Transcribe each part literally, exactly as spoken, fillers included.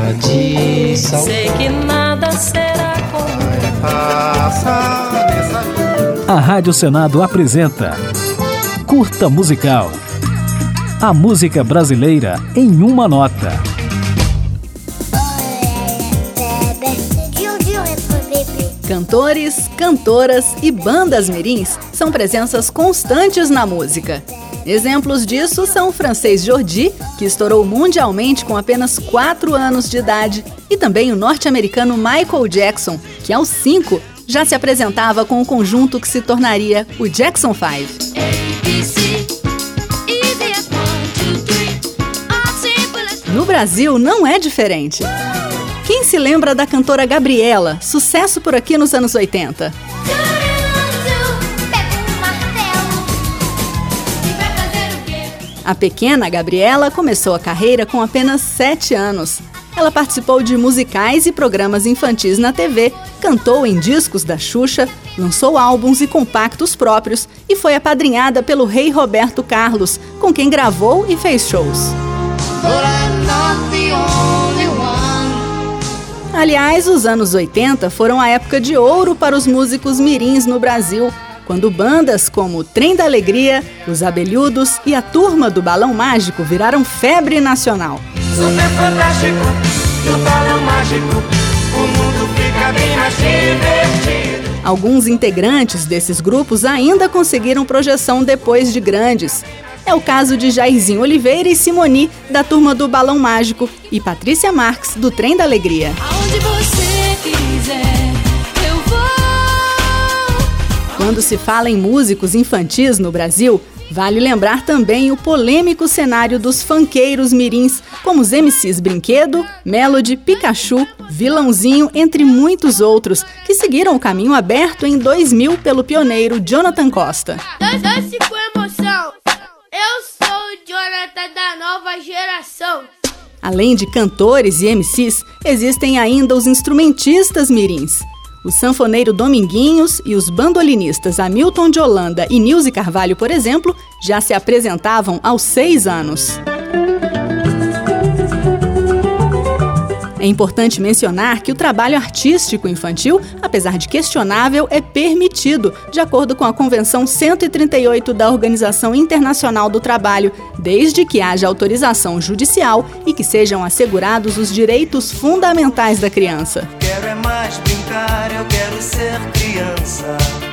tradição. Sei que nada será como A Rádio Senado apresenta Curta Musical. A música brasileira em uma nota. Cantores, cantoras e bandas mirins são presenças constantes na música. Exemplos disso são o francês Jordi, que estourou mundialmente com apenas quatro anos de idade, e também o norte-americano Michael Jackson, que aos cinco já se apresentava com o conjunto que se tornaria o Jackson Five. No Brasil não é diferente. Quem se lembra da cantora Gabriela, sucesso por aqui nos anos oitenta? A pequena Gabriela começou a carreira com apenas sete anos. Ela participou de musicais e programas infantis na T V, cantou em discos da Xuxa, lançou álbuns e compactos próprios e foi apadrinhada pelo rei Roberto Carlos, com quem gravou e fez shows. Aliás, os anos oitenta foram a época de ouro para os músicos mirins no Brasil, quando bandas como o Trem da Alegria, os Abelhudos e a Turma do Balão Mágico viraram febre nacional. Super fantástico, do balão mágico, o mundo fica bem mais divertido. Alguns integrantes desses grupos ainda conseguiram projeção depois de grandes. É o caso de Jairzinho Oliveira e Simoni, da Turma do Balão Mágico, e Patrícia Marques, do Trem da Alegria. aonde você quiser, eu vou. Quando se fala em músicos infantis no Brasil, vale lembrar também o polêmico cenário dos funkeiros mirins, como os M Cs Brinquedo, Melody, Pikachu, Vilãozinho, entre muitos outros, que seguiram o caminho aberto em dois mil pelo pioneiro Jonathan Costa. Dance com emoção. Eu sou o Jonathan da nova geração. Além de cantores e M Cs, existem ainda os instrumentistas mirins. O sanfoneiro Dominguinhos e os bandolinistas Hamilton de Holanda e Nilce Carvalho, por exemplo, já se apresentavam aos seis anos. É importante mencionar que o trabalho artístico infantil, apesar de questionável, é permitido, de acordo com a Convenção cento e trinta e oito da Organização Internacional do Trabalho, desde que haja autorização judicial e que sejam assegurados os direitos fundamentais da criança. Quero é mais brincar, eu quero ser criança.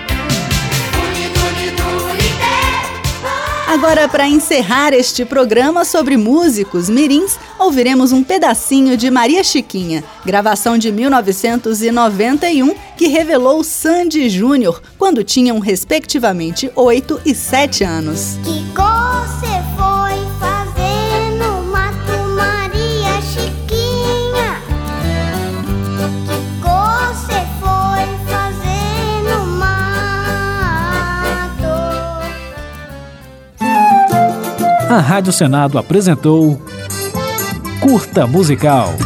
Agora, para encerrar este programa sobre músicos mirins, ouviremos um pedacinho de Maria Chiquinha, gravação de mil novecentos e noventa e um, que revelou Sandy Júnior quando tinham respectivamente oito e sete anos. Que você foi fazer no mato, Maria Chiquinha? Que você foi fazer no mato? A Rádio Senado apresentou Curta Musical.